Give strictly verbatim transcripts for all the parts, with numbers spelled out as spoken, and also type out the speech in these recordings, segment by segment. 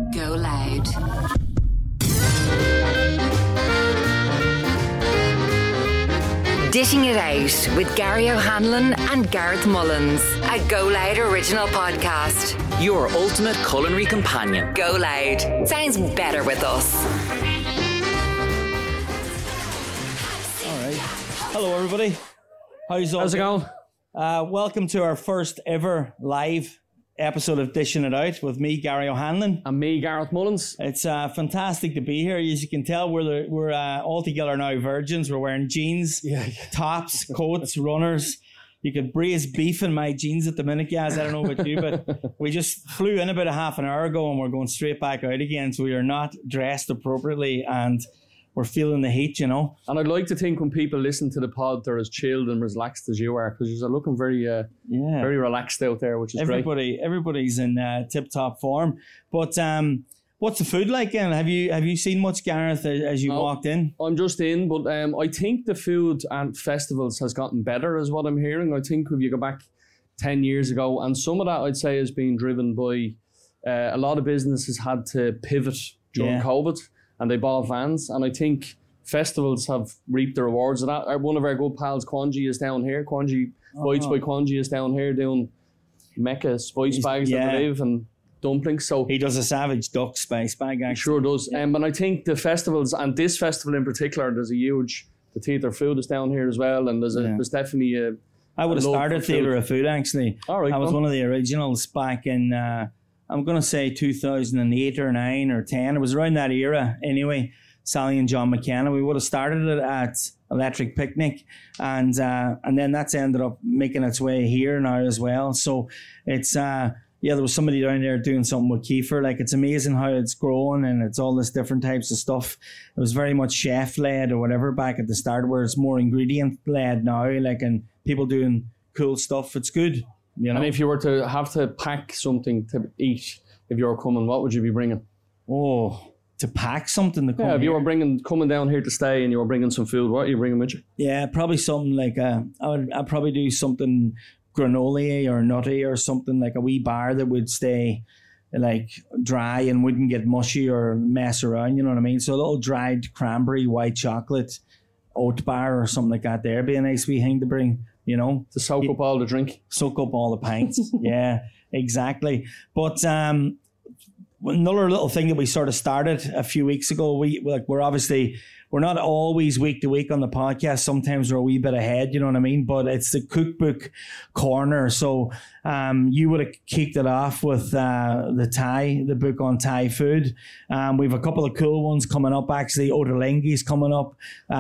Go Loud. Dishing It Out with Gary O'Hanlon and Gareth Mullins, a Go Loud original podcast. Your ultimate culinary companion. Go Loud. Sounds better with us. All right. Hello, everybody. How's, How's it going? Uh, welcome to our first ever live episode of Dishing It Out with me, Gary O'Hanlon. And me, Gareth Mullins. It's uh, fantastic to be here. As you can tell, we're the, we're uh, all together now virgins. We're wearing jeans, Yeah, yeah. tops, coats, runners. You could braise beef in my jeans at the minute, guys. I don't know about you, but we just flew in about a half an hour ago and we're going straight back out again. So we are not dressed appropriately and we're feeling the heat, you know. And I'd like to think when people listen to the pod, they're as chilled and relaxed as you are, because you're looking very, uh, Yeah. very relaxed out there, which is great. Everybody, everybody's in uh, tip-top form. But um, what's the food like? And have you have you seen much, Gareth, as, as you No. walked in? I'm just in, but um, I think the food and festivals has gotten better, is what I'm hearing. I think if you go back ten years ago, and some of that I'd say has been driven by uh, a lot of businesses had to pivot during Yeah. COVID, and they bought vans, and I think festivals have reaped the rewards of that. Uh, One of our good pals, Kwanji, is down here. Kwanji, Bites by Kwanji is down here doing Mecca spice He's- bags, yeah. I believe, and dumplings. So He does a savage duck spice bag, he actually. sure does. Um, and I think the festivals, and this festival in particular, there's a huge, the Theatre Food is down here as well, and there's a, Yeah. there's definitely a, I would have I love started food. Theatre of Food, actually. All right, I was well. one of the originals back in, uh, I'm going to say two thousand eight or nine or ten. It was around that era anyway. Sally and John McKenna. We would have started it at Electric Picnic, and uh, and then that's ended up making its way here now as well. So it's uh, yeah, there was somebody down there doing something with kefir. Like, it's amazing how it's growing and it's all this different types of stuff. It was very much chef led or whatever back at the start, where it's more ingredient led now. Like, and people doing cool stuff. It's good, you know. and if you were to have to pack something to eat if you were coming, what would you be bringing? oh. To pack something to come Yeah, if you here. were bringing coming down here to stay and you were bringing some food, what are you bringing with you? Yeah, probably something like a, I would I'd probably do something granola or nutty or something, like a wee bar that would stay like dry and wouldn't get mushy or mess around, you know what I mean? So a little dried cranberry, white chocolate, oat bar or something like that there. Be a nice wee thing to bring, you know. To soak up all the drink. Soak up all the pints. Yeah, exactly. But um another little thing that we sort of started a few weeks ago, we like we're obviously we're not always week to week on the podcast. Sometimes we're a wee bit ahead, you know what I mean? But it's the cookbook corner. So um, you would have kicked it off with uh, the Thai, the book on Thai food. Um, we have a couple of cool ones coming up. Actually, Ottolenghi's coming up.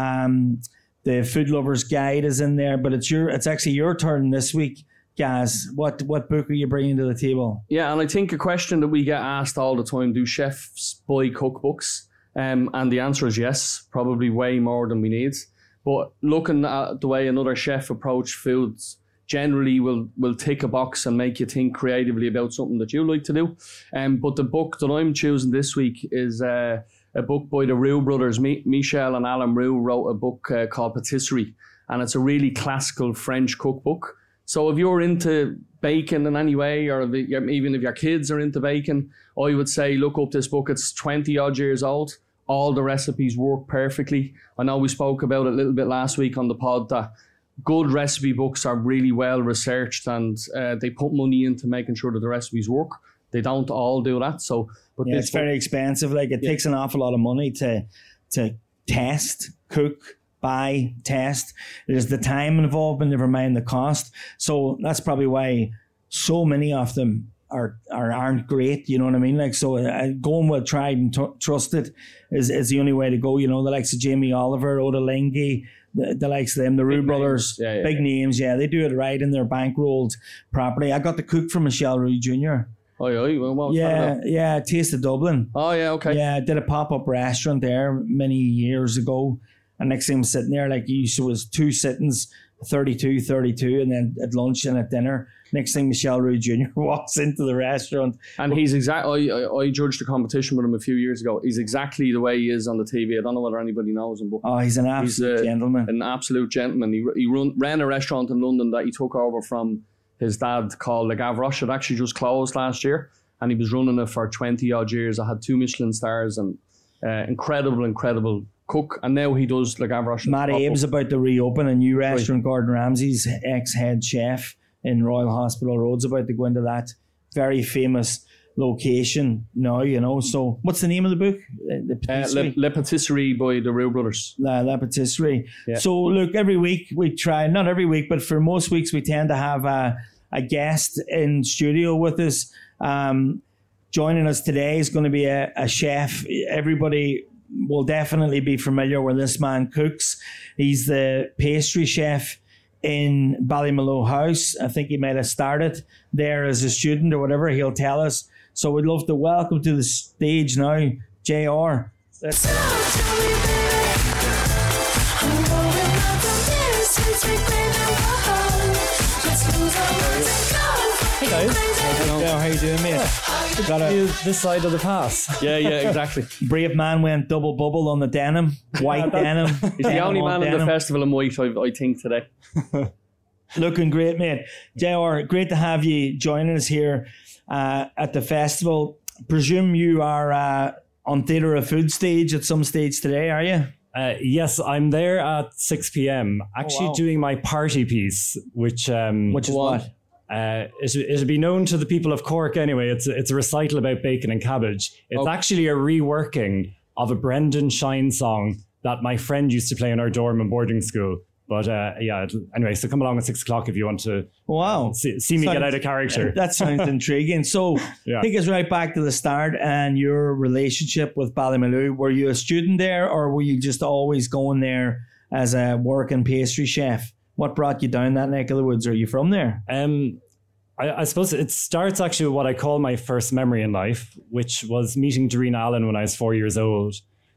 Um, the Food Lover's Guide is in there, but it's your it's actually your turn this week. Guys, what what book are you bringing to the table? Yeah, and I think a question that we get asked all the time, do chefs buy cookbooks? Um, and the answer is yes, probably way more than we need. But looking at the way another chef approach foods generally will will tick a box and make you think creatively about something that you like to do. Um, but the book that I'm choosing this week is uh, a book by the Roux brothers. Mi- Michel and Alain Roux wrote a book uh, called Patisserie, and it's a really classical French cookbook. So if you're into baking in any way, or if you, even if your kids are into baking, I would say look up this book. It's twenty odd years old. All the recipes work perfectly. I know we spoke about it a little bit last week on the pod that good recipe books are really well researched, and uh, they put money into making sure that the recipes work. They don't all do that. So, but Yeah, this it's very expensive. Like, it Yeah. takes an awful lot of money to to test, cook, buy, test. There's the time involved, and never mind the cost. So that's probably why so many of them are, are aren't great. You know what I mean? Like, so uh, going with tried and t- trusted is is the only way to go. You know, the likes of Jamie Oliver, Ottolenghi, the, the likes of them, the Roux Big brothers, names. Yeah, yeah, big yeah. names. Yeah, they do it right, and they're bankrolled properly. I got the cook from Michel Roux Junior Oh yeah, well, what was that Yeah, about? yeah, Taste of Dublin. Oh yeah, okay. Yeah, I did a pop-up restaurant there many years ago. And next thing I'm sitting there, like, you so it was two sittings, thirty-two, thirty-two, and then at lunch and at dinner. Next thing, Michel Roux Junior walks into the restaurant. And he's exactly, I, I, I judged a competition with him a few years ago. He's exactly the way he is on the T V. I don't know whether anybody knows him, but Oh, he's an absolute he's a, gentleman. an absolute gentleman. He, he run, ran a restaurant in London that he took over from his dad called Le Gavroche. It actually just closed last year. and he was running it for twenty odd years. I had two Michelin stars and uh, incredible, incredible cook. And now he does like Avrosh. Matt Abe's about to reopen a new restaurant. Right. Gordon Ramsay's ex-head chef in Royal Hospital Road's about to go into that very famous location now, you know. So what's the name of the book? The Patisserie? Uh, Le, Le Patisserie by the Roux Brothers. La, La Patisserie. Yeah. So look, every week we try, not every week, but for most weeks we tend to have a, a guest in studio with us. Um, joining us today is going to be a, a chef. Everybody will definitely be familiar with this man cooks. He's the pastry chef in Ballymaloe House. I think he might have started there as a student or whatever. He'll tell us. So we'd love to welcome to the stage now, J R. Let's Hey guys. How, how you doing, mate? Yeah. Got a, this side of the pass. Yeah, yeah, exactly. Brave man went double bubble on the denim, white denim. He's the only man in the festival in white, I, I think, today. Looking great, mate. J R, great to have you joining us here uh, at the festival. Presume you are uh, on Theatre of Food stage at some stage today, are you? Uh, yes, I'm there at six p.m. Actually oh, wow. doing my party piece, which... Um, which is what? Uh, it, it'll be known to the people of Cork anyway. It's, it's a recital about bacon and cabbage. It's okay. actually a reworking of a Brendan Shine song that my friend used to play in our dorm and boarding school. But uh, yeah, anyway, so come along at six o'clock if you want to wow. see, see me sounds, get out of character. That sounds intriguing. So yeah. take us right back to the start and your relationship with Ballymaloe. Were you a student there or were you just always going there as a working pastry chef? What brought you down that neck of the woods? Are you from there? Um, I, I suppose it starts actually with what I call my first memory in life, which was meeting Doreen Allen when I was four years old.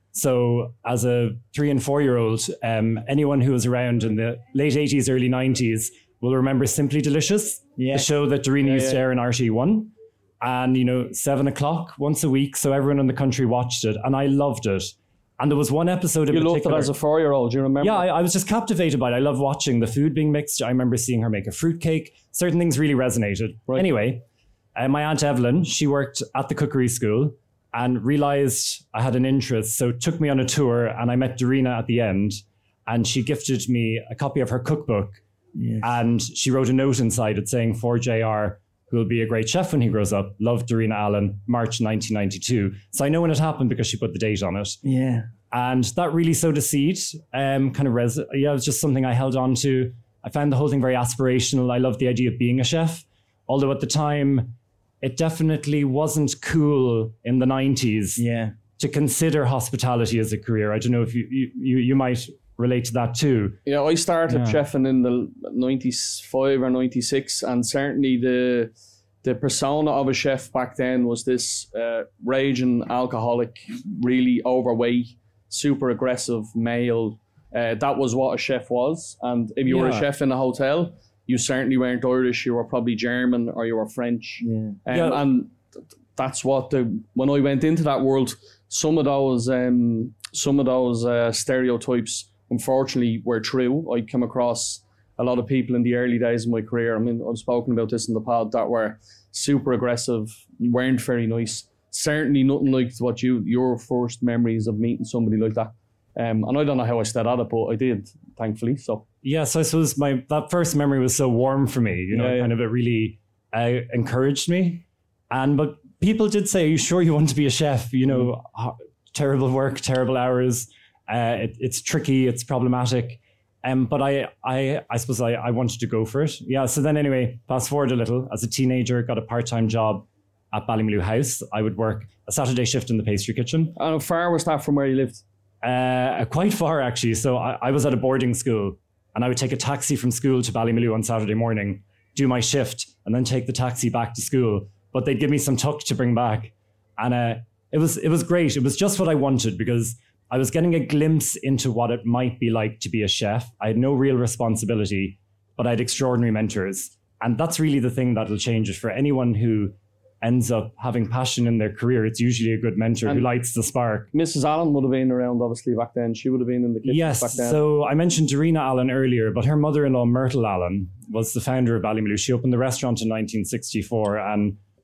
So as a three and four year old, um, anyone who was around in the late eighties, early nineties will remember Simply Delicious, yeah. the show that Doreen yeah, used to yeah. air in R T E one. And, you know, seven o'clock once a week. So everyone in the country watched it and I loved it. And there was one episode in you particular. You loved it as a four year old, do you remember? Yeah, I, I was just captivated by it. I love watching the food being mixed. I remember seeing her make a fruitcake. Certain things really resonated. Right. Anyway, uh, my Aunt Evelyn, she worked at the cookery school and realised I had an interest, so took me on a tour and I met Dorina at the end and she gifted me a copy of her cookbook yes. and she wrote a note inside it saying, for J R, who will be a great chef when he grows up, loved Dorina Allen, March nineteen ninety-two. So I know when it happened because she put the date on it. Yeah. And that really sowed a seed, um, kind of, res- yeah, it was just something I held on to. I found the whole thing very aspirational. I loved the idea of being a chef, although at the time, it definitely wasn't cool in the nineties yeah. to consider hospitality as a career. I don't know if you you, you might relate to that too. Yeah, I started yeah. chefing in the ninety-five or ninety-six, and certainly the the persona of a chef back then was this uh, raging alcoholic, really overweight, super aggressive male. Uh, that was what a chef was. And if you yeah. were a chef in a hotel, you certainly weren't Irish, you were probably German or you were French. Yeah. Um, yeah. And th- that's what the, when I went into that world, some of those um, some of those uh, stereotypes, unfortunately, were true. I came across a lot of people in the early days of my career. I mean, I've spoken about this in the pod, that were super aggressive, weren't very nice. Certainly nothing like what you, your first memories of meeting somebody like that. Um, and I don't know how I stayed at it, but I did, thankfully. So yeah, so I suppose my that first memory was so warm for me. You know, yeah, yeah. kind of it really uh, encouraged me. And but people did say, "Are you sure you want to be a chef?" You know, mm. terrible work, terrible hours. Uh, it, it's tricky, it's problematic. Um, but I, I, I suppose I, I wanted to go for it. Yeah. So then, anyway, fast forward a little. As a teenager, got a part-time job at Ballymaloe House. I would work a Saturday shift in the pastry kitchen. And how far was that from where you lived? Uh, quite far, actually. So I, I was at a boarding school and I would take a taxi from school to Ballymaloe on Saturday morning, do my shift, and then take the taxi back to school. But they'd give me some tuck to bring back. And uh, it was it was great. It was just what I wanted because I was getting a glimpse into what it might be like to be a chef. I had no real responsibility, but I had extraordinary mentors. And that's really the thing that'll change it for anyone who ends up having passion in their career. It's usually a good mentor and who lights the spark. Missus Allen would have been around, obviously, back then. She would have been in the kitchen yes, back then. So I mentioned Dorina Allen earlier, but her mother-in-law, Myrtle Allen, was the founder of Ballymaloe. She opened the restaurant in nineteen sixty-four, and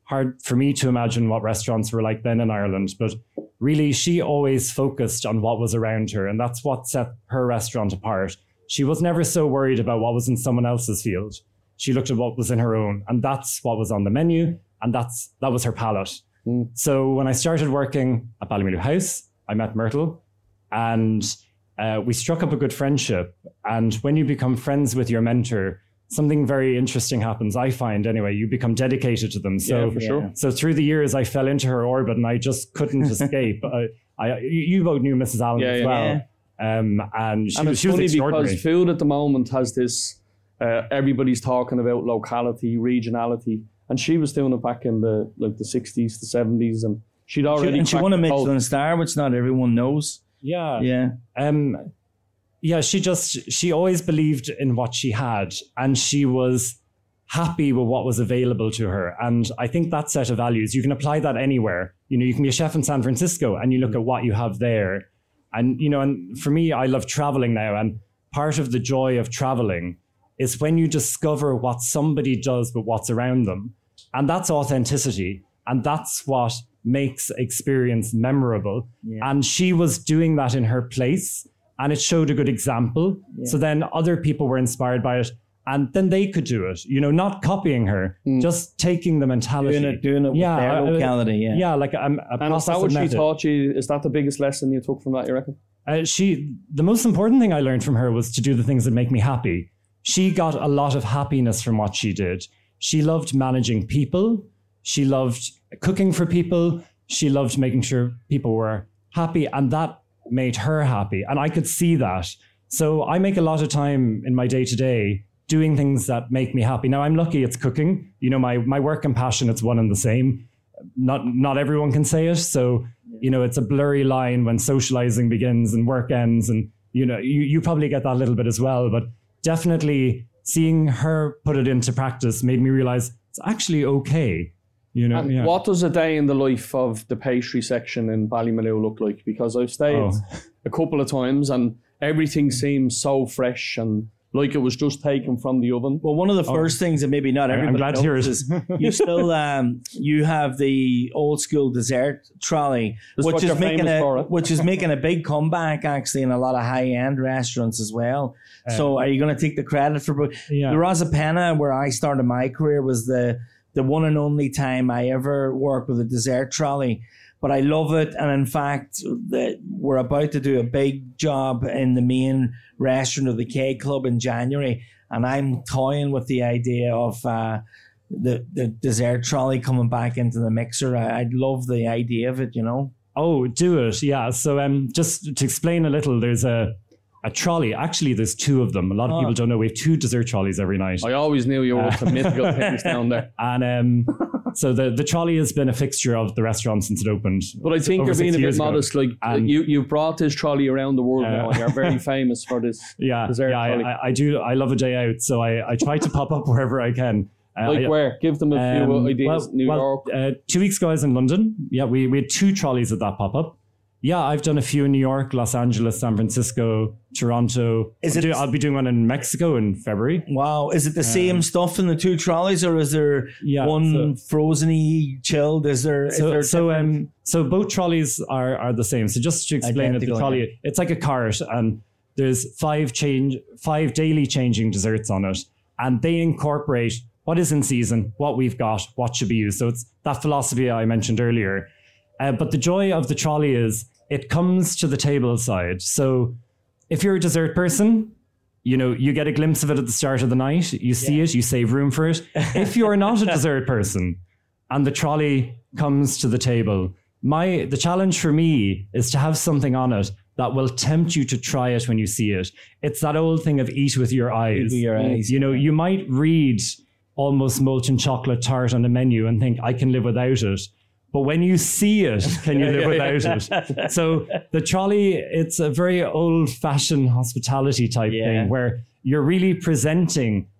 hard for me to imagine what restaurants were like then in Ireland. But really, she always focused on what was around her, and that's what set her restaurant apart. She was never so worried about what was in someone else's field. She looked at what was in her own, and that's what was on the menu, and that's that was her palate. Mm. So when I started working at Ballymaloe House, I met Myrtle, and uh, we struck up a good friendship. And when you become friends with your mentor, something very interesting happens, I find anyway. You become dedicated to them. So, yeah, for sure. So through the years, I fell into her orbit and I just couldn't escape. I, I, you both knew Missus Allen yeah, as yeah, well. Yeah. Um, and she, and was, it's she was funny extraordinary. because food at the moment has this, uh, everybody's talking about locality, regionality. And she was doing it back in the like the sixties, the seventies. And she'd already... She, and she won a cracked the Michelin code. star, which not everyone knows. Yeah. Yeah. Um, yeah, she just, she always believed in what she had, and she was happy with what was available to her. And I think that set of values, you can apply that anywhere. You know, you can be a chef in San Francisco and you look at what you have there. And, you know, and for me, I love traveling now. And part of the joy of traveling is when you discover what somebody does with what's around them. And that's authenticity. And that's what makes experience memorable. Yeah. And she was doing that in her place, and it showed a good example. Yeah. So then other people were inspired by it, and then they could do it, you know, not copying her, mm. just taking the mentality. Doing it, doing it with yeah, their locality, yeah. Yeah, like um, a And is that what she taught you? Is that the biggest lesson you took from that, you reckon? Uh, she, the most important thing I learned from her was to do the things that make me happy. She got a lot of happiness from what she did. She loved managing people. She loved cooking for people. She loved making sure people were happy, and that made her happy. And I could see that. So I make a lot of time in my day-to-day doing things that make me happy. Now, I'm lucky it's cooking. You know, my my work and passion, it's one and the same. Not not everyone can say it. So, you know, it's a blurry line when socializing begins and work ends. And, you know, you, you probably get that a little bit as well. But definitely seeing her put it into practice made me realize it's actually okay. You know, and yeah. What does a day in the life of the pastry section in Ballymaloe look like? Because I've stayed Oh. a couple of times and everything seems so fresh and like it was just taken from the oven. Well, one of the first oh. things that maybe not everybody I'm glad to hear knows it. is you still um, you have the old school dessert trolley, That's which what is you're making famous a for, eh? which is making a big comeback actually in a lot of high end restaurants as well. Uh, so, are you going to take the credit for yeah. the Rosapenna, where I started my career, was the the one and only time I ever worked with a dessert trolley. But I love it. And in fact, the, we're about to do a big job in the main restaurant of the K Club in January. And I'm toying with the idea of uh, the, the dessert trolley coming back into the mixer. I, I'd love the idea of it, you know. Oh, do it. Yeah. So um, just to explain a little, there's a, a trolley. Actually, there's two of them. A lot of oh. people don't know we have two dessert trolleys every night. I always knew you were up to mythical things down there. And um, so the, the trolley has been a fixture of the restaurant since it opened. But I think you're being a bit modest. Like and, you, you brought this trolley around the world uh, now, and you're very famous for this yeah, dessert yeah, trolley. I, I do. I love a day out, so I, I try to pop up wherever I can. Uh, like I, where? Give them a few um, ideas. Well, New well, York. Uh, two weeks ago, I was in London. Yeah, we, we had two trolleys at that pop-up. Yeah, I've done a few in New York, Los Angeles, San Francisco, Toronto. Is I'll, it, do, I'll be doing one in Mexico in February. Wow. Is it the same um, stuff in the two trolleys, or is there yeah, one so, frozen-y, chilled? Is there, so, is there so, um, so both trolleys are, are the same. So just to explain it, the trolley, yeah. it's like a cart, and there's five change, five daily changing desserts on it, and they incorporate what is in season, what we've got, what should be used. So it's that philosophy I mentioned earlier. Uh, but the joy of the trolley is it comes to the table side. So if you're a dessert person, you know, you get a glimpse of it at the start of the night. You see yeah. it, you save room for it. If you're not a dessert person and the trolley comes to the table, my the challenge for me is to have something on it that will tempt you to try it when you see it. It's that old thing of eat with your eyes. Eat with your eyes. You know, you might read almost molten chocolate tart on the menu and think, I can live without it. But when you see it, can you live without it? So the trolley, it's a very old-fashioned hospitality type yeah. thing where you're really presenting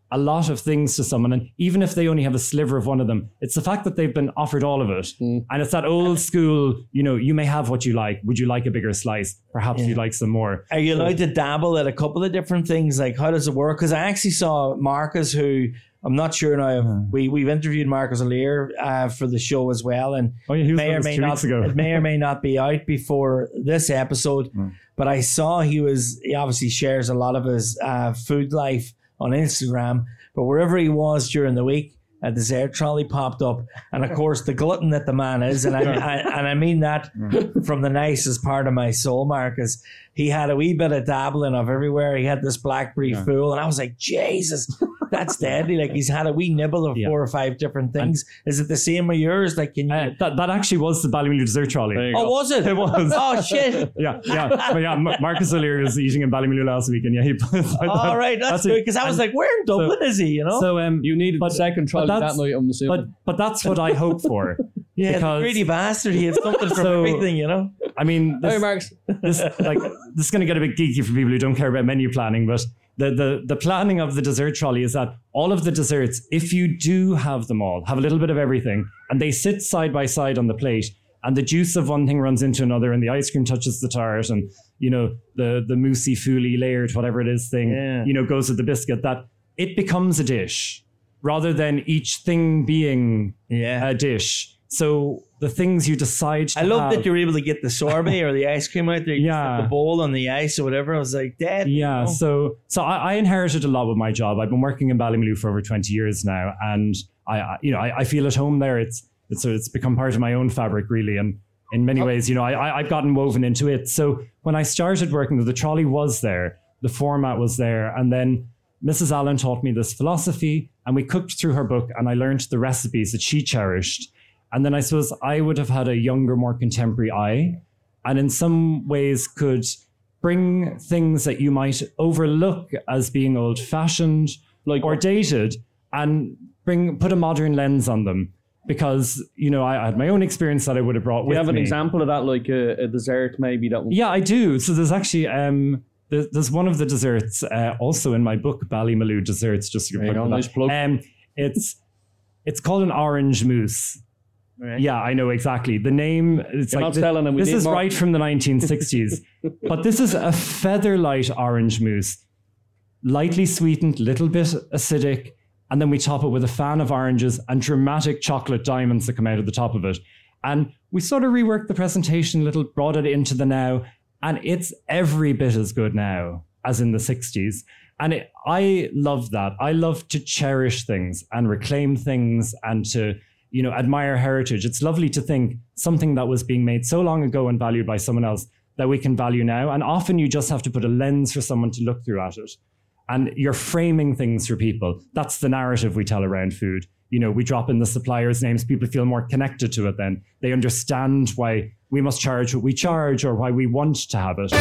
a lot of things to someone, and even if they only have a sliver of one of them, it's the fact that they've been offered all of it. Mm. And it's that old school, you know, you may have what you like. Would you like a bigger slice? Perhaps yeah. you'd like some more. Are you allowed so, to dabble at a couple of different things? Like, how does it work? Because I actually saw Marcus, who I'm not sure now. Yeah. We we've interviewed Marcus O'Leary uh, for the show as well, and oh, yeah, he was may or may two not weeks ago. It may or may not be out before this episode. Mm. But I saw he was he obviously shares a lot of his uh, food life on Instagram. But wherever he was during the week, a dessert trolley popped up, and of course the glutton that the man is, and I, I and I mean that from the nicest part of my soul, Marcus. He had a wee bit of dabbling of everywhere. He had this blackberry yeah. fool, and I was like, Jesus, that's deadly. Like, he's had a wee nibble of yeah. four or five different things. And is it the same with yours? Like, can you? Uh, that that actually was the Ballymaloe dessert trolley. Oh, go. was it? It was. Oh shit. yeah, yeah, but yeah. Marcus O'Leary was eating in Ballymaloe last week, and yeah, he. All right, that's, that's good because I was like, where in Dublin so, is he? You know. So um, you needed the second trolley that night. I'm assuming. But but that's what I hope for. Yeah, the greedy bastard. He had something from so, everything, you know. I mean, this, hey, Marks. this like this is going to get a bit geeky for people who don't care about menu planning, but the, the the planning of the dessert trolley is that all of the desserts, if you do have them all, have a little bit of everything, and they sit side by side on the plate, and the juice of one thing runs into another, and the ice cream touches the tart, and you know the the moussey fouly layered whatever it is thing, yeah. you know, goes with the biscuit. That it becomes a dish rather than each thing being yeah. a dish. So the things you decide to I love have, that you're able to get the sorbet or the ice cream out there. You yeah. put the bowl on the ice or whatever. I was like, Dad. Yeah. You know? So so I, I inherited a lot with my job. I've been working in Ballymaloe for over twenty years now, and I, I you know I, I feel at home there. It's it's it's become part of my own fabric really, and in many ways, you know, I, I I've gotten woven into it. So when I started working, the trolley was there, the format was there, and then Missus Allen taught me this philosophy, and we cooked through her book, and I learned the recipes that she cherished. And then I suppose I would have had a younger, more contemporary eye, and in some ways could bring things that you might overlook as being old-fashioned, like or dated, and bring put a modern lens on them. Because, you know, I, I had my own experience that I would have brought with me. Do you have an example of that, like a, a dessert maybe? that? Yeah, I do. So there's actually... Um, There's one of the desserts uh, also in my book, Ballymaloe Desserts. Just to plug nice plug. Um, it's it's called an orange mousse. Right. Yeah, I know exactly the name. It's You're like not the, telling them we this is more. right from the nineteen sixties, but this is a featherlight orange mousse, lightly sweetened, little bit acidic, and then we top it with a fan of oranges and dramatic chocolate diamonds that come out of the top of it. And we sort of reworked the presentation a little, brought it into the now. And it's every bit as good now as in the sixties. And it, I love that. I love to cherish things and reclaim things and to, you know, admire heritage. It's lovely to think something that was being made so long ago and valued by someone else that we can value now. And often you just have to put a lens for someone to look through at it. And you're framing things for people. That's the narrative we tell around food. You know, we drop in the suppliers' names. People feel more connected to it then. They understand why we must charge what we charge or why we want to have it.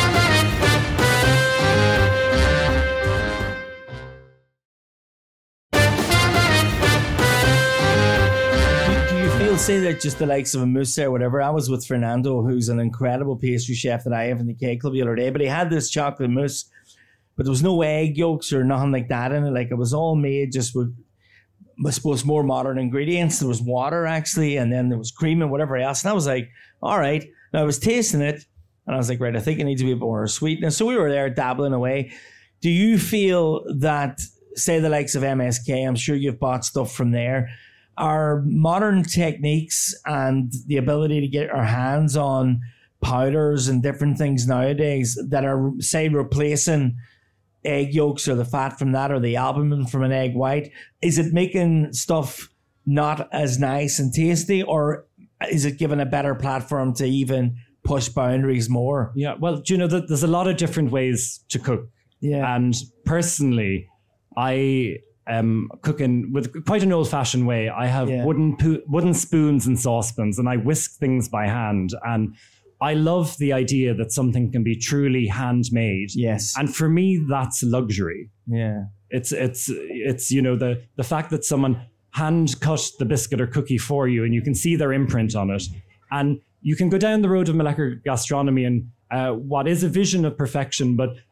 Do you feel, say that just the likes of a mousse or whatever? I was with Fernando, who's an incredible pastry chef that I have in the K Club the other day, but he had this chocolate mousse, but there was no egg yolks or nothing like that in it. Like, it was all made just with, I suppose, more modern ingredients. There was water actually, and then there was cream and whatever else. And I was like, all right. Now I was tasting it, and I was like, right, I think it needs to be a bit more sweetness. So we were there dabbling away. Do you feel that, say the likes of M S K, I'm sure you've bought stuff from there, are modern techniques and the ability to get our hands on powders and different things nowadays that are, say, replacing egg yolks or the fat from that or the albumin from an egg white, is it making stuff not as nice and tasty, or is it giving a better platform to even push boundaries more? Yeah, well, do you know that there's a lot of different ways to cook. Yeah. And personally, I am cooking with quite an old-fashioned way. I have Yeah. wooden po- wooden spoons and saucepans, and I whisk things by hand. And I love the idea that something can be truly handmade. Yes. And for me, that's luxury. Yeah. It's it's it's you know the the fact that someone hand cut the biscuit or cookie for you, and you can see their imprint on it, and you can go down the road of molecular gastronomy and uh, what is a vision of perfection, but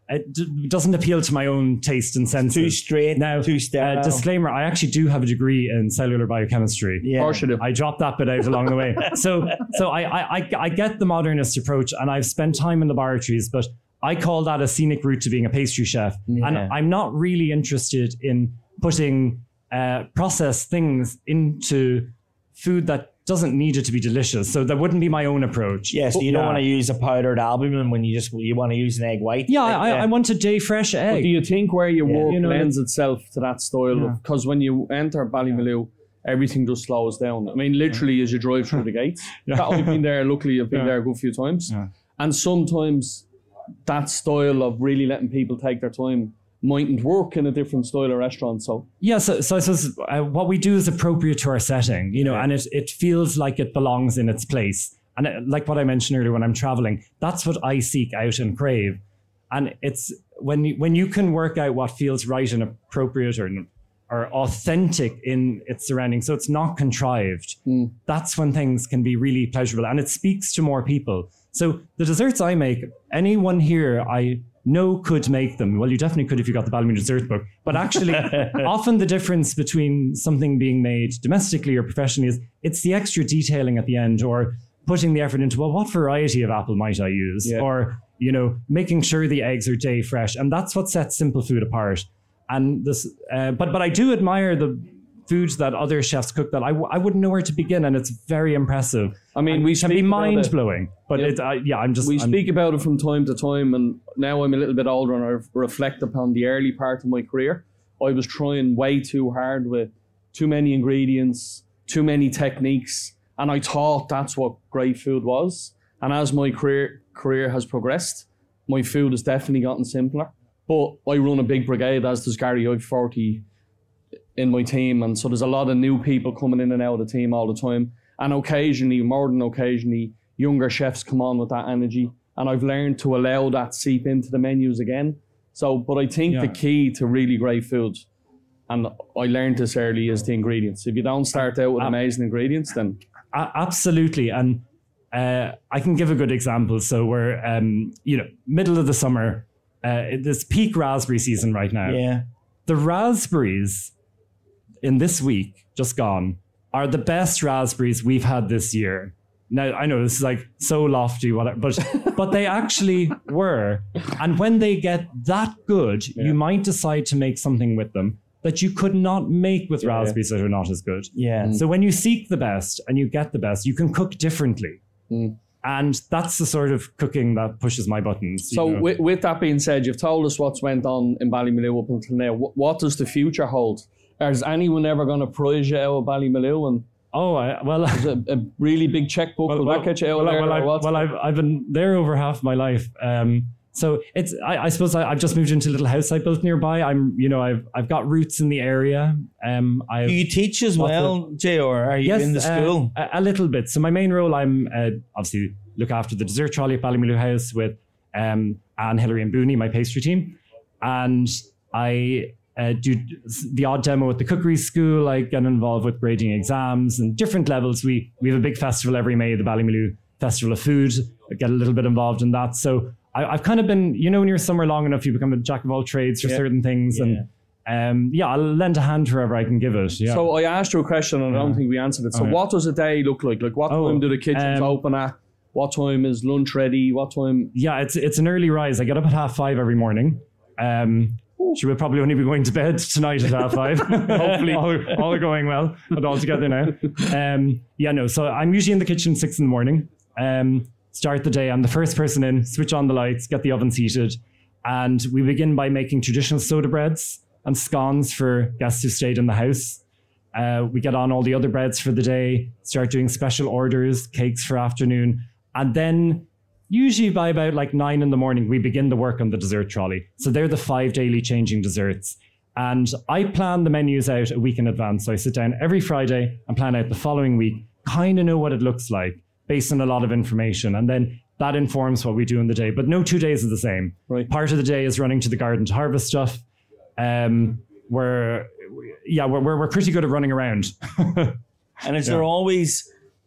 it d- doesn't appeal to my own taste and senses. Too straight, now, too sterile. Uh, disclaimer, I actually do have a degree in cellular biochemistry. Yeah. Of course you do. I dropped that bit out along the way. So so I, I, I, I get the modernist approach, and I've spent time in laboratories, but I call that a scenic route to being a pastry chef. Yeah. And I'm not really interested in putting uh, processed things into food that doesn't need it to be delicious. So that wouldn't be my own approach. Yes, yeah, so you don't yeah. want to use a powdered albumin when you just you want to use an egg white. Yeah, like, I, uh, I want a day fresh egg. But do you think where you Yeah. work You know, lends itself to that style? Yeah. Because when you enter Ballymaloe, everything just slows down. I mean, literally, as you drive through the gates. Yeah. That, I've been there, luckily, I've been Yeah. there a good few times. Yeah. And sometimes that style of really letting people take their time mightn't work in a different style of restaurant. So Yeah, so, so I suppose uh, what we do is appropriate to our setting, you know, Yeah. and it, it feels like it belongs in its place. And it, like what I mentioned earlier, when I'm traveling, that's what I seek out and crave. And it's when you, when you can work out what feels right and appropriate or or authentic in its surroundings, so it's not contrived, Mm. that's when things can be really pleasurable, and it speaks to more people. So the desserts I make, anyone here I know could make them. Well, you definitely could if you got the Ballymaloe Dessert Book. But actually, often the difference between something being made domestically or professionally is it's the extra detailing at the end, or putting the effort into, well, what variety of apple might I use? Yeah. Or, you know, making sure the eggs are day fresh. And that's what sets simple food apart. And this, uh, but but I do admire the foods that other chefs cook that I, w- I wouldn't know where to begin, and it's very impressive. I mean, And we it can be speak about it. mind blowing, but Yeah. it, uh, yeah, I'm just we I'm, speak about it from time to time, and now I'm a little bit older and I reflect upon the early part of my career. I was trying way too hard with too many ingredients, too many techniques, and I thought that's what great food was. And as my career career has progressed, my food has definitely gotten simpler. But I run a big brigade, as does Gary. I've forty in my team, and so there's a lot of new people coming in and out of the team all the time. And occasionally, more than occasionally, younger chefs come on with that energy, and I've learned to allow that seep into the menus again. So, but I think Yeah. the key to really great food, and I learned this early, is the ingredients. If you don't start out with Ab- amazing ingredients, then A- absolutely. And uh, I can give a good example. So we're, um, you know, middle of the summer, uh, this peak raspberry season right now. Yeah. The raspberries in this week, just gone, are the best raspberries we've had this year. Now, I know this is like so lofty, whatever, but but they actually were. And when they get that good, Yeah. you might decide to make something with them that you could not make with Yeah. raspberries that are not as good. Yeah. So when you seek the best and you get the best, you can cook differently. Mm. And that's the sort of cooking that pushes my buttons. So you know. with, with that being said, you've told us what's went on in Ballymaloe up until now. What, what does the future hold? Is anyone ever going to prize you out of Ballymaloe? And oh, I, well, is it a really big checkbook? well, Will well, that get you out well, there? well, or I, what's- well I've, I've been there over half my life. Um, so it's, I, I suppose I, I've just moved into a little house I built nearby. I'm, you know, I've, I've got roots in the area. Um, I've, Do you teach as What's well, Jay, or are you yes, in the school? uh, a, a little bit. So my main role, I'm uh, obviously look after the dessert trolley at Ballymaloe House with um, Anne, Hilary and Booney, my pastry team. And I uh, do the odd demo at the cookery school. I get involved with grading exams and different levels. We we have a big festival every May, the Ballymaloe Festival of Food. I get a little bit involved in that. So I, I've kind of been, you know, when you're somewhere long enough, you become a jack of all trades for Yeah. certain things. And um, yeah, I'll lend a hand wherever I can give it. Yeah. So I asked you a question and I don't Yeah. think we answered it. So Okay. what does a day look like? Like what Oh, time do the kitchens um, open at? What time is lunch ready? What time? Yeah, it's it's an early rise. I get up at half five every morning. Um, she will probably only be going to bed tonight at half five. Hopefully, all, all going well and all together now. Um, yeah, no. So I'm usually in the kitchen six in the morning. Um, start the day. I'm the first person in. Switch on the lights. Get the ovens heated, and we begin by making traditional soda breads and scones for guests who stayed in the house. Uh, we get on all the other breads for the day. Start doing special orders, cakes for afternoon. And then usually by about like nine in the morning, we begin the work on the dessert trolley. So they're the five daily changing desserts. And I plan the menus out a week in advance. So I sit down every Friday and plan out the following week, kind of know what it looks like based on a lot of information. And then that informs what we do in the day. But no two days are the same. Right. Part of the day is running to the garden to harvest stuff. Um, we're, yeah, we're, we're, we're pretty good at running around. And is Yeah. there always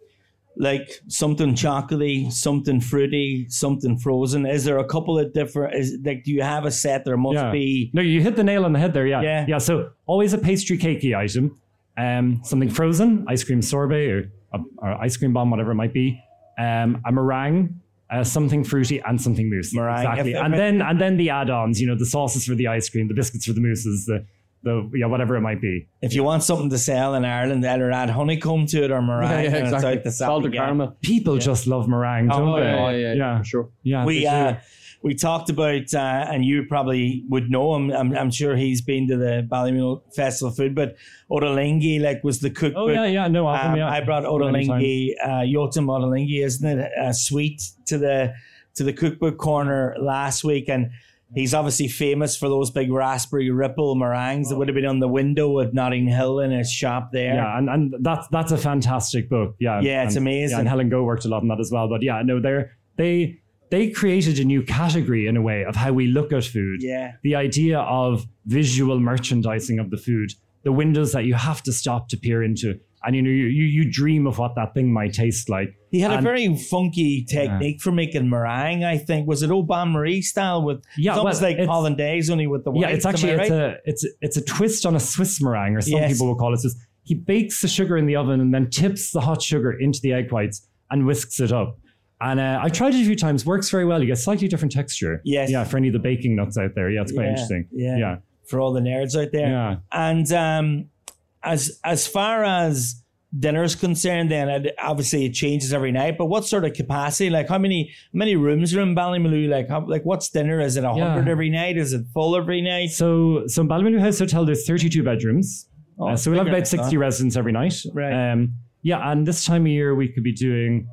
like something chocolatey, something fruity, something frozen? Is there a couple of different, is like, do you have a set? There must Yeah. be. No, you hit the nail on the head there. Yeah. Yeah. Yeah. So always a pastry cakey item, um, something frozen, ice cream sorbet or, or ice cream bomb, whatever it might be, um, a meringue, uh, something fruity, and something mousse. Meringue. Exactly. If- if and it- then and then the add-ons, you know, the sauces for the ice cream, the biscuits for the mousses, the the yeah, whatever it might be. If you want something to sell in Ireland, either add honeycomb to it or meringue, Yeah, yeah, and it's exactly. out the Salted yeah. caramel. People just love meringue, Oh, don't they? Yeah, yeah, yeah, yeah. for sure. Yeah, We they do. uh, we talked about, uh, and you probably would know him. I'm, I'm sure he's been to the Ballymena Festival of Food, but Ottolenghi, like, was the cookbook. Oh yeah, yeah, no, often, Um, yeah. I brought Many Ottolenghi, uh, Joachim Ottolenghi, isn't it, a sweet to the to the cookbook corner last week, and he's obviously famous for those big raspberry ripple meringues that would have been on the window at Notting Hill in his shop there. Yeah, and, and that's that's a fantastic book. Yeah, Yeah, it's and, amazing. Yeah, and Helen Go worked a lot on that as well. But yeah, no, they're they they created a new category in a way of how we look at food. Yeah. The idea of visual merchandising of the food, the windows that you have to stop to peer into, and you know you you, you dream of what that thing might taste like. He had a And- very funky technique for making meringue, I think. Was it Old Bain Marie style? With Yeah, it's almost well, like it's- hollandaise, only with the white. Yeah, it's actually it's a it's it's a twist on a Swiss meringue, or some Yes. people will call it Swiss. He bakes the sugar in the oven and then tips the hot sugar into the egg whites and whisks it up. And uh, I tried it a few times. Works very well. You get slightly different texture. Yes. Yeah, for any of the baking nuts out there. Yeah, it's quite Yeah, interesting. yeah. Yeah. for all the nerds out there. Yeah. And um, as as far as dinner's concerned, then it, obviously it changes every night. But what sort of capacity? Like how many how many rooms are in Ballymaloe? Like how, like what's dinner? Is it a hundred Yeah. every night? Is it full every night? So, so in Ballymaloe House Hotel, there's thirty-two bedrooms. Oh, Uh, so we'll have bigger about than sixty that. residents every night. Right. Um, yeah, and this time of year we could be doing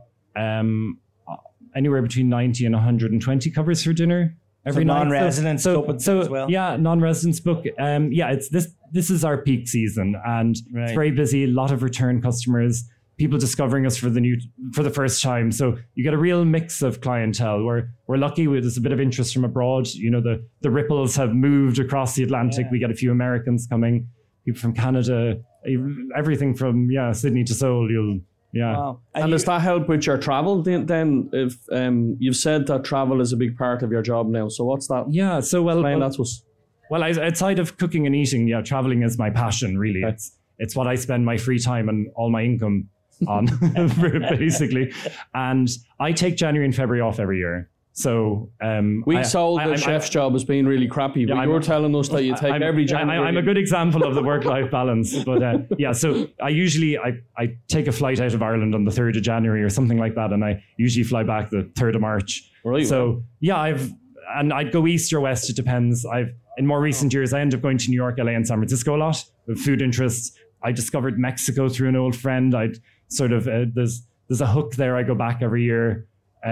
um, anywhere between ninety and one hundred twenty covers for dinner every So night. non-residents so, open so, as well? Yeah, non-residents book. Um, yeah, it's this. This is our peak season, and Right. it's very busy. A lot of return customers, people discovering us for the new for the first time. So you get a real mix of clientele. We're we're lucky. with There's a bit of interest from abroad. You know, the the ripples have moved across the Atlantic. Yeah. We get a few Americans coming, people from Canada, everything from yeah Sydney to Seoul. You'll yeah. Wow. And you- does that help with your travel then? then if um, you've said that travel is a big part of your job now, so what's that? Yeah, so well, Explain well, that to us. well, I, outside of cooking and eating, yeah, traveling is my passion. Really, it's it's what I spend my free time and all my income on, basically. And I take January and February off every year. So um, We I- sold I- the I'm- chef's job as being really crappy, but Yeah, I'm- you're telling us that you take I'm, every I- January. I'm a good example of the work-life balance. But uh, yeah, so I usually I, I take a flight out of Ireland on the third of January or something like that, and I usually fly back the third of March. Right, So yeah, I've and I'd go east or west. It depends. I've in more recent years I end up going to New York, L A, and San Francisco a lot with food interests. I discovered Mexico through an old friend. I'd sort of uh, there's there's a hook there. I go back every year.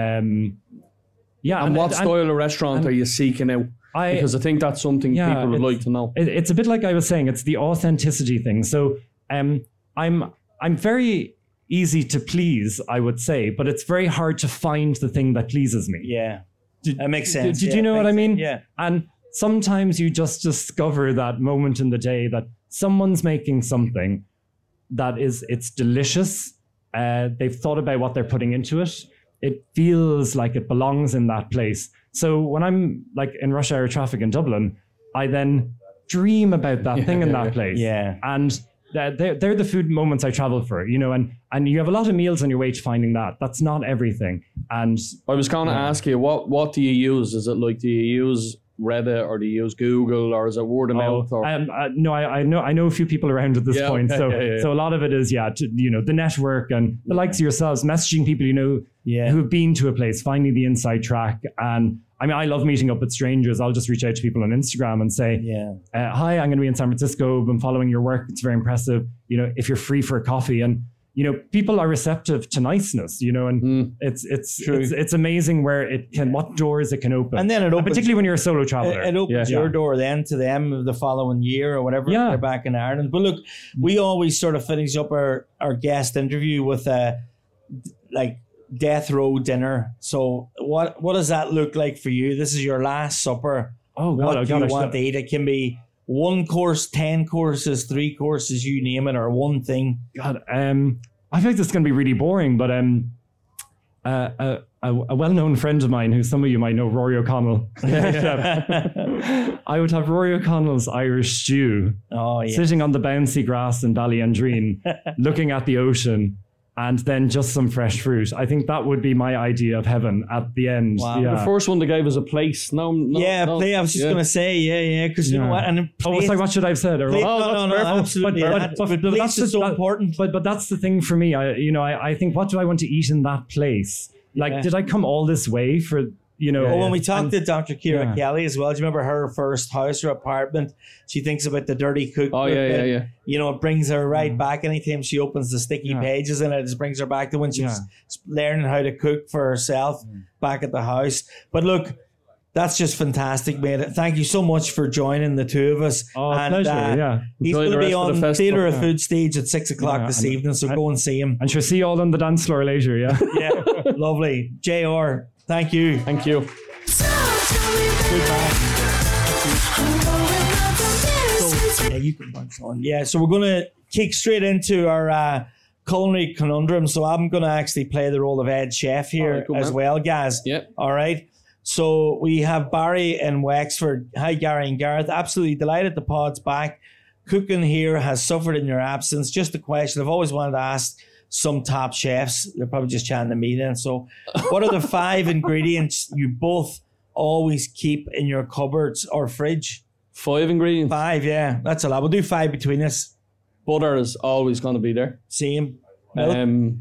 Um, yeah, And what style of restaurant and are you seeking out? I- Because I think that's something Yeah, people would it's- like to know. It, it's a bit like I was saying. It's the authenticity thing. So um, I'm I'm very easy to please, I would say, but it's very hard to find the thing that pleases me. yeah, Did, that makes did- sense. Did, Yeah, you know it what I makes mean? sense. Yeah. And sometimes you just discover that moment in the day that someone's making something that is it's delicious. Uh, they've thought about what they're putting into it. It feels like it belongs in that place. So when I'm like in rush hour traffic in Dublin, I then dream about that thing in that place. Yeah. And they're, they're, they're the food moments I travel for, you know, and, and you have a lot of meals on your way to finding that. That's not everything. And I was going to ask you, what what do you use? Is it like, do you use Reddit or do you use Google or is it word of mouth? Or? um, uh, no, I, I know I know a few people around at this Yeah, point. okay, so yeah, yeah, yeah. so a lot of it is yeah, to, you know, the network and the likes of yourselves, messaging people you know Yeah. who have been to a place, finding the inside track. And I mean, I love meeting up with strangers. I'll just reach out to people on Instagram and say, Yeah. uh, "Hi, I'm going to be in San Francisco. Been following your work. It's very impressive. You know, if you're free for a coffee." And you know, people are receptive to niceness. You know, and Mm. it's it's, True. it's it's amazing where it can what doors it can open. And then it opens- particularly when you're a solo traveler. It, it opens Yeah. your Yeah. door then to them the following year or whatever Yeah. they're back in Ireland. But look, we always sort of finish up our, our guest interview with a like death row dinner. So what what does that look like for you? This is your last supper. Oh God, What oh, do God, you I want should- to eat? It can be one course, ten courses, three courses, you name it, or one thing. God, um, I feel like this is going to be really boring, but um, uh, a, a, a well-known friend of mine, who some of you might know, Rory O'Connell. I would have Rory O'Connell's Irish stew, Oh, yeah. sitting on the bouncy grass in Ballyandreen, looking at the ocean, and then just some fresh fruit. I think that would be my idea of heaven at the end. Wow. Yeah. The first one they gave us a place. No, no yeah, no, play. I was just yeah. going to say, yeah, yeah, because you Yeah. know what? And Oh, it's like, what should I have said? Or, Play- oh, no, no, no, perfect. absolutely. But, That- but, but but place that's is the- so that- important. But but that's the thing for me. I you know I, I think, what do I want to eat in that place? Like, Yeah. did I come all this way for, you know? Well, when we talked and- to Doctor Kira yeah. Kelly as well, do you remember her first house or apartment? She thinks about the dirty cookbook. Oh, yeah, yeah, that, yeah. You know, it brings her right back anytime she opens the sticky Yeah. pages, and it just brings her back to when she was learning how to cook for herself back at the house. But look, that's just fantastic, mate. Thank you so much for joining the two of us. Oh, And, pleasure. uh, yeah. He's Enjoy going to the be rest of the on festival. Theatre of Yeah. Food stage at six o'clock Yeah, this and- evening, so and- go and see him. And sure, see you all on the dance floor later. Yeah. Yeah, lovely. J R, thank you. Thank you. Yeah, you can bounce on. Yeah, so we're going to kick straight into our uh, culinary conundrum. So I'm going to actually play the role of head chef here All right, good as man. well, guys. Yep. All right. So we have Barry in Wexford. Hi, Gary and Gareth. Absolutely delighted the pod's back. Cooking here has suffered in your absence. Just a question I've always wanted to ask some top chefs. They're probably just chatting to me then. So what are the five ingredients you both always keep in your cupboards or fridge? Five ingredients. Five, yeah. That's a lot. We'll do five between us. Butter is always going to be there. Same. Milk. Um,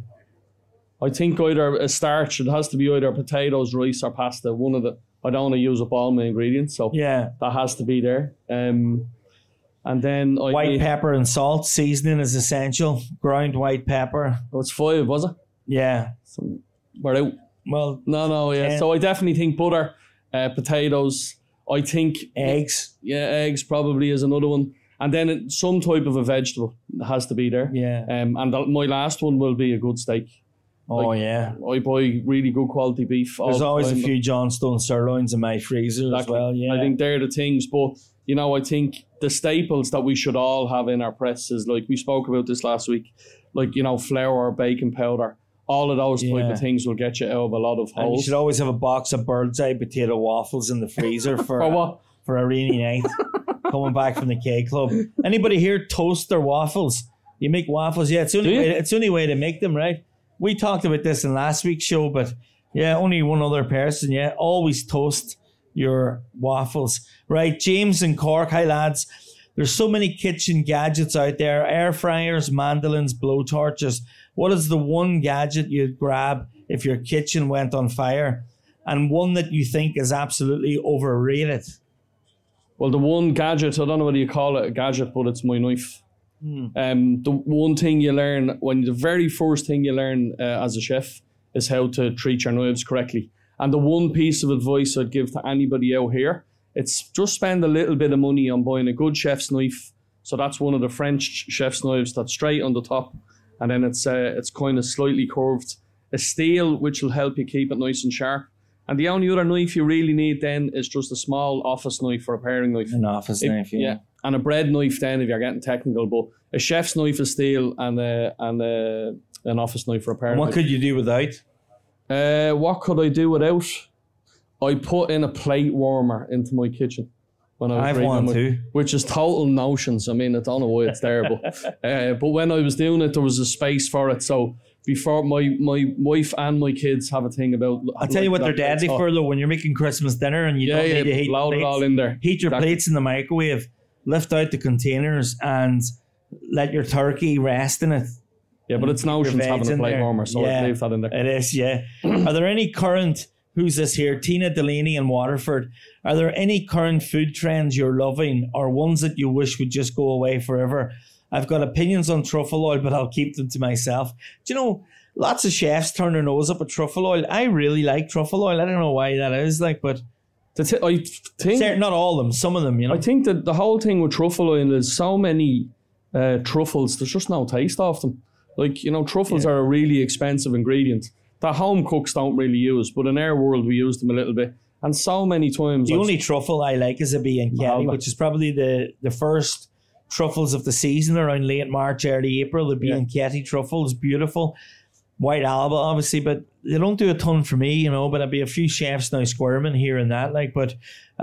I think either a starch. It has to be either potatoes, rice, or pasta. One of the. I don't want to use up all my ingredients, so yeah. that has to be there. Um, and then I White pepper and salt seasoning is essential. Ground white pepper. Oh, it's five, was it? Yeah. So we're out. Well, No, no, yeah. Yeah. So I definitely think butter, uh, potatoes. I think eggs. yeah, eggs probably is another one, and then it, some type of a vegetable has to be there. Yeah. Um, and the, my last one will be a good steak. Oh, like, yeah. I buy really good quality beef. all There's the always a time. few Johnstone sirloins in my freezer as Exactly. well. Yeah. I think they're the things, but you know, I think the staples that we should all have in our presses, like we spoke about this last week, like you know, flour, baking powder, all of those type Yeah. of things will get you out of a lot of And you holes. should always have a box of bird's eye potato waffles in the freezer for, For what? for a rainy night. Coming back from the K Club. Anybody here toast their waffles? You make waffles? Yeah, it's the only Do you? way, it's the only way to make them, right? We talked about this in last week's show, but yeah, only one other person. Yeah, always toast your waffles, right? James and Cork, hi lads. There's so many kitchen gadgets out there: air fryers, mandolins, blowtorches. What is the one gadget you'd grab if your kitchen went on fire, and one that you think is absolutely overrated? Well, the one gadget, I don't know whether you call it a gadget, but it's my knife. Hmm. Um, the one thing you learn, when the very first thing you learn uh, as a chef is how to treat your knives correctly. And the one piece of advice I'd give to anybody out here, it's just spend a little bit of money on buying a good chef's knife. So that's one of the French chef's knives that's straight on the top, and then it's uh, it's kind of slightly curved. A steel, which will help you keep it nice and sharp. And the only other knife you really need then is just a small office knife or a paring knife. An office If- knife, yeah. And a bread knife then if you're getting technical, but a chef's knife is steel and a, and a, an office knife for a paring And what knife. could you do without? Uh, what could I do without? I put in a plate warmer into my kitchen when I was I've raising one my- too. which is total notions. I mean, I don't know why it's there, but uh, but when I was doing it, there was a space for it. So before my my wife and my kids have a thing about. I'll tell you what like, they're deadly oh, for though. When you're making Christmas dinner and you Yeah, don't yeah, need to heat load it plates, all in there. heat your Exactly. plates in the microwave, lift out the containers, and let your turkey rest in it. Yeah, but it's notions veg having a in plate there. warmer, so Yeah. I leave that in there. It is, yeah. Are there any current? Who's this here? Tina Delaney in Waterford. Are there any current food trends you're loving, or ones that you wish would just go away forever? I've got opinions on truffle oil, but I'll keep them to myself. Do you know? Lots of chefs turn their nose up at truffle oil. I really like truffle oil. I don't know why that is, like, but The t- I think certain, not all of them, some of them, you know. I think that the whole thing with truffle oil is so many uh, truffles. There's just no taste of them. Like you know, truffles are a really expensive ingredient that home cooks don't really use, but in our world we use them a little bit. And so many times, The I've- only truffle I like is a B and Kelly, Malva. which is probably the, the first truffles of the season around late March, early April. The Bianchetti truffles, beautiful. White Alba, obviously, but they don't do a ton for me, you know, but I'd be a few chefs now squirming here and that, like, but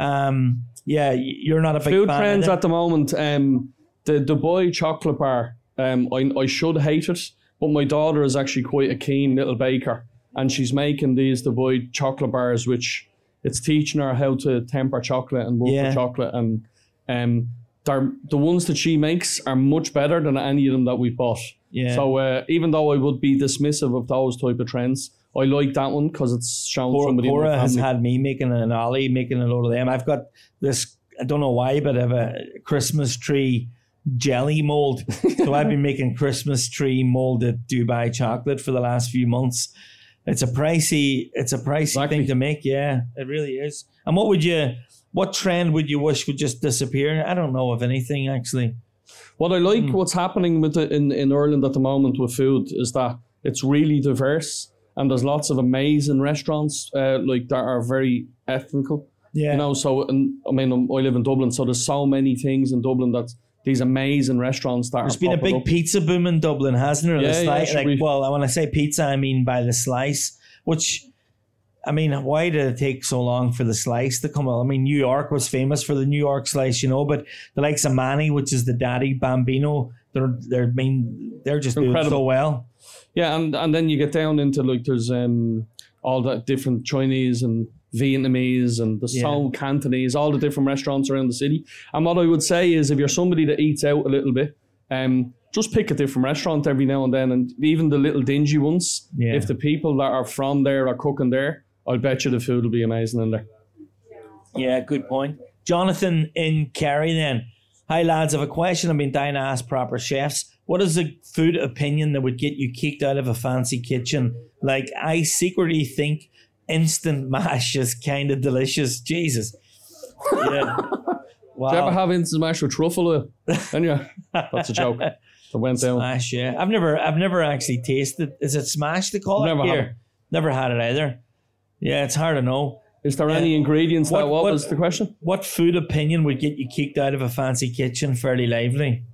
um, yeah, you're not a big Food fan trends of it. at the moment, um, the Dubai chocolate bar, um, I, I should hate it, but my daughter is actually quite a keen little baker, and she's making these Dubai chocolate bars, which it's teaching her how to temper chocolate and work Yeah. with chocolate, and um, they're, the ones that she makes are much better than any of them that we've bought. Yeah. So uh, even though I would be dismissive of those type of trends, I like that one because it's shown Cora, somebody in my Cora has family. had me making an ollie, making a load of them. I've got this, I don't know why, but I have a Christmas tree jelly mold. So I've been making Christmas tree molded Dubai chocolate for the last few months. It's a pricey, it's a pricey Exactly. thing to make. Yeah, it really is. And what would you, what trend would you wish would just disappear? I don't know of anything actually. What I like, Mm. what's happening with it in, in Ireland at the moment with food is that it's really diverse, and there's lots of amazing restaurants uh, like that are very ethnical. Yeah. You know, so and, I mean, um, I live in Dublin, so there's so many things in Dublin that's these amazing restaurants that There's are been a popping big up. pizza boom in Dublin, hasn't there? The Yeah, yeah, slice, should like, we- well, when I say pizza, I mean by the slice, which, I mean, why did it take so long for the slice to come out? I mean, New York was famous for the New York slice, you know, but the likes of Manny, which is the daddy Bambino, they're, they're, I mean, they're just doing so Incredible. well. Yeah, and, and then you get down into like there's um all the different Chinese and Vietnamese and the Yeah. so Cantonese, all the different restaurants around the city. And what I would say is if you're somebody that eats out a little bit, um, just pick a different restaurant every now and then, and even the little dingy ones, Yeah. if the people that are from there are cooking there, I'll bet you the food will be amazing in there. Yeah, good point. Jonathan in Kerry then. Hi lads, I have a question I've been dying to ask proper chefs. What is a food opinion that would get you kicked out of a fancy kitchen? Like, I secretly think instant mash is kind of delicious. Jesus. Yeah. Wow. Do you ever have instant mash with truffle oil? And yeah, that's a joke. That went down. Smash, yeah. I've never I've never actually tasted. Is it smash they call it Never had here? it. Never had it either. Yeah, it's hard to know. Is there any ingredients What- that, what, what- was the question? What food opinion would get you kicked out of a fancy kitchen fairly lively?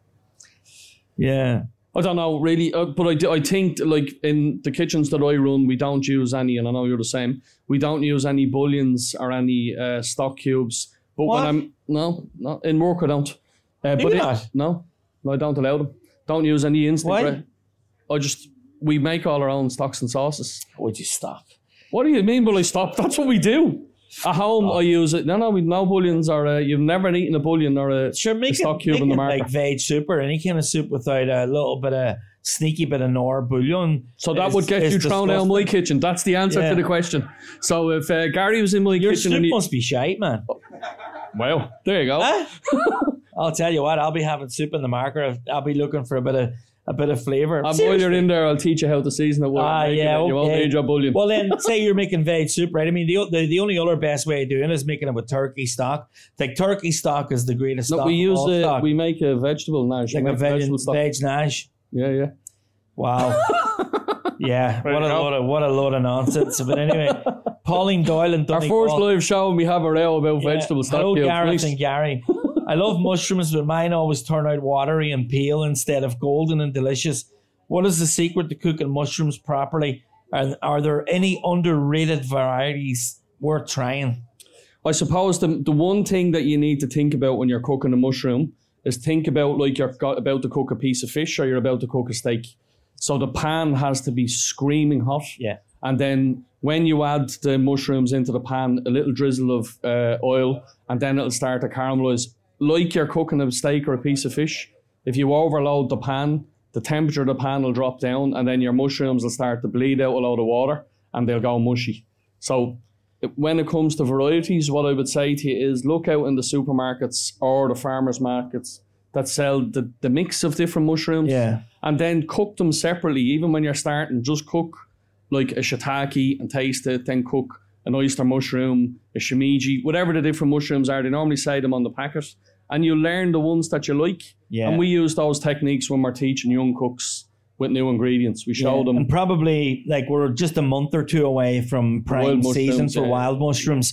Yeah. I don't know really, uh, but I, do- I think like in the kitchens that I run, we don't use any, and I know you're the same. We don't use any bouillons or any uh, stock cubes. But What? when I'm no, no in work I don't. Uh, Maybe but it- not. no, no, I don't allow them. Don't use any instant. Why? bread. I just we make all our own stocks and sauces. Would you stop? What do you mean? Will I stop? That's what we do. At home, I use it. No, no, we no bouillons or uh, you've never eaten a bouillon or a, Sure, make a stock it, cube make in the it market. like veg soup or any kind of soup without a little bit of sneaky bit of Nor bouillon. So that is- would get is you thrown out of my disgusting. kitchen. That's the answer Yeah. to the question. So if uh, Gary was in my Your kitchen soup and he, must be shite, man. well, there you go. Huh? I'll tell you what, I'll be having soup in the market. I'll be looking for a bit of a bit of flavour. I'll boil Seriously. you in there. I'll teach you how to season it. Well, Ah, yeah, You won't okay. need your bouillon. Well, then, say you're making veg soup, right? I mean, the, the the only other best way of doing it is making it with turkey stock. Like, turkey stock is the greatest no, stock. we of use all uh, stock. we make a vegetable nash. like We a make veg, vegetable stock. veg nash. Yeah, yeah. Wow. Yeah, There what a you go. load of what a load of nonsense. But anyway, Pauline Doyle and Our Donegal. first live show, and we have a row about Yeah. vegetable stock. Hello, cubes. Gareth Nice. and Gary. I love mushrooms, but mine always turn out watery and pale instead of golden and delicious. What is the secret to cooking mushrooms properly? And are there any underrated varieties worth trying? I suppose the the one thing that you need to think about when you're cooking a mushroom is think about like you're got, about to cook a piece of fish or you're about to cook a steak. So the pan has to be screaming hot. Yeah. And then when you add the mushrooms into the pan, a little drizzle of uh, oil, and then it'll start to caramelize. Like you're cooking a steak or a piece of fish, if you overload the pan, the temperature of the pan will drop down, and then your mushrooms will start to bleed out a load of water, and they'll go mushy. So when it comes to varieties, what I would say to you is look out in the supermarkets or the farmers markets that sell the, the mix of different mushrooms, Yeah. and then cook them separately. Even when you're starting, just cook like a shiitake and taste it, then cook an oyster mushroom, a shimiji, whatever the different mushrooms are. They normally say them on the packet, and you learn the ones that you like. Yeah. And we use those techniques when we're teaching young cooks with new ingredients. We show Yeah, them. and probably like we're just a month or two away from prime Wild season mushrooms, for yeah. wild mushrooms.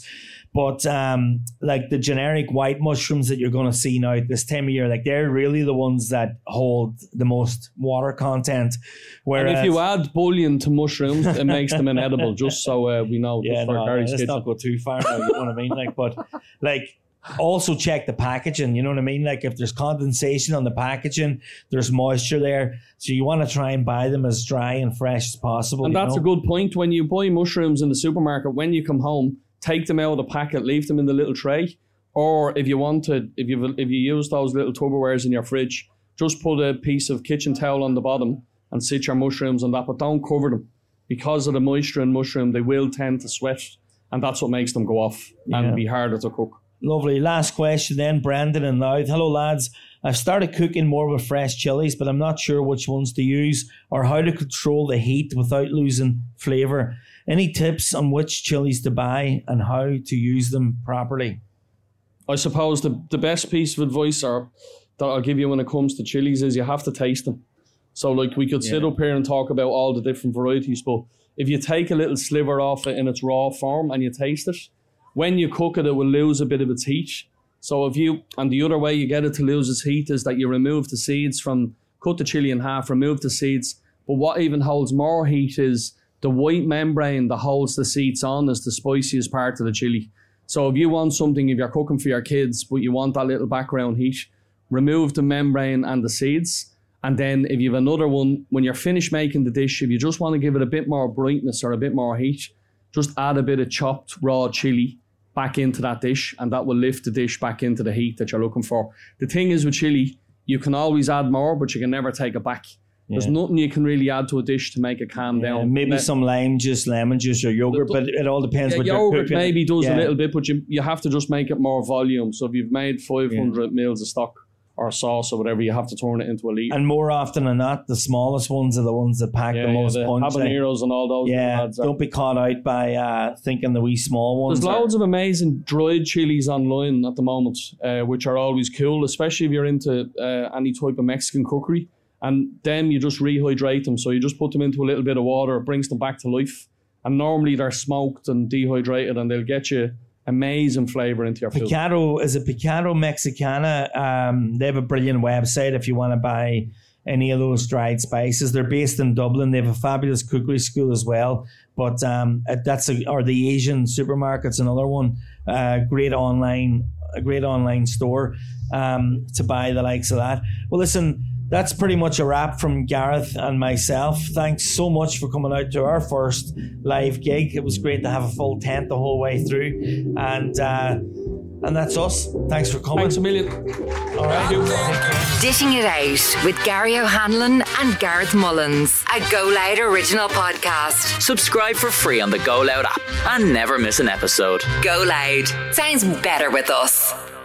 But um, like the generic white mushrooms that you're going to see now at this time of year, like they're really the ones that hold the most water content. Whereas, and if you add bouillon to mushrooms, it makes them inedible. Just so uh, we know. Yeah, just for no, Gary's let's kitchen. not go too far now. You know what I mean? Like, but like. Also check the packaging, you know what I mean? Like if there's condensation on the packaging, there's moisture there. So you want to try and buy them as dry and fresh as possible. And that's know? a good point. When you buy mushrooms in the supermarket, when you come home, take them out of the packet, leave them in the little tray. Or if you want to, if you if you use those little Tupperwares in your fridge, just put a piece of kitchen towel on the bottom and sit your mushrooms on that, but don't cover them. Because of the moisture in mushroom, they will tend to sweat, and that's what makes them go off Yeah. and be harder to cook. Lovely. Last question then, Brendan and Louth. Hello, lads. I've started cooking more with fresh chilies, but I'm not sure which ones to use or how to control the heat without losing flavour. Any tips on which chilies to buy and how to use them properly? I suppose the, the best piece of advice or that I'll give you when it comes to chilies is you have to taste them. So like we could sit Yeah. up here and talk about all the different varieties, but if you take a little sliver off it in its raw form and you taste it, when you cook it, it will lose a bit of its heat. So if you, and the other way you get it to lose its heat is that you remove the seeds from, cut the chili in half, remove the seeds. But what even holds more heat is the white membrane that holds the seeds on is the spiciest part of the chili. So if you want something, if you're cooking for your kids, but you want that little background heat, remove the membrane and the seeds. And then if you have another one, when you're finished making the dish, if you just want to give it a bit more brightness or a bit more heat, just add a bit of chopped raw chili back into that dish, and that will lift the dish back into the heat that you're looking for. The thing is with chili, you can always add more, but you can never take it back. There's Yeah. nothing you can really add to a dish to make it calm Yeah, down. maybe Le- some lime juice, lemon juice, or yogurt, The- but it all depends yeah, what you're yogurt cooking. maybe does Yeah. a little bit, but you, you have to just make it more volume. So if you've made five hundred mils of stock or sauce or whatever, you have to turn it into a litre. And more often than not, the smallest ones are the ones that pack yeah, the most yeah, the punch. like- habaneros and all those. Yeah, lads are- don't be caught out by uh, thinking the wee small ones. There's are- loads of amazing dried chilies online at the moment, uh, which are always cool, especially if you're into uh, any type of Mexican cookery. And then you just rehydrate them. So you just put them into a little bit of water, it brings them back to life. And normally they're smoked and dehydrated, and they'll get you amazing flavour into your food. Picado, is it Picado Mexicana? Um, they have a brilliant website if you want to buy any of those dried spices. They're based in Dublin. They have a fabulous cookery school as well. But um, that's a, or the Asian supermarket's another one. Uh, great online, a great online store um, to buy the likes of that. Well, listen. That's pretty much a wrap from Gareth and myself. Thanks so much for coming out to our first live gig. It was great to have a full tent the whole way through. And uh, and that's us. Thanks for coming. Thanks a million. All right. Dishing It Out with Gary O'Hanlon and Gareth Mullins, a Go Loud original podcast. Subscribe for free on the Go Loud app and never miss an episode. Go Loud. Sounds better with us.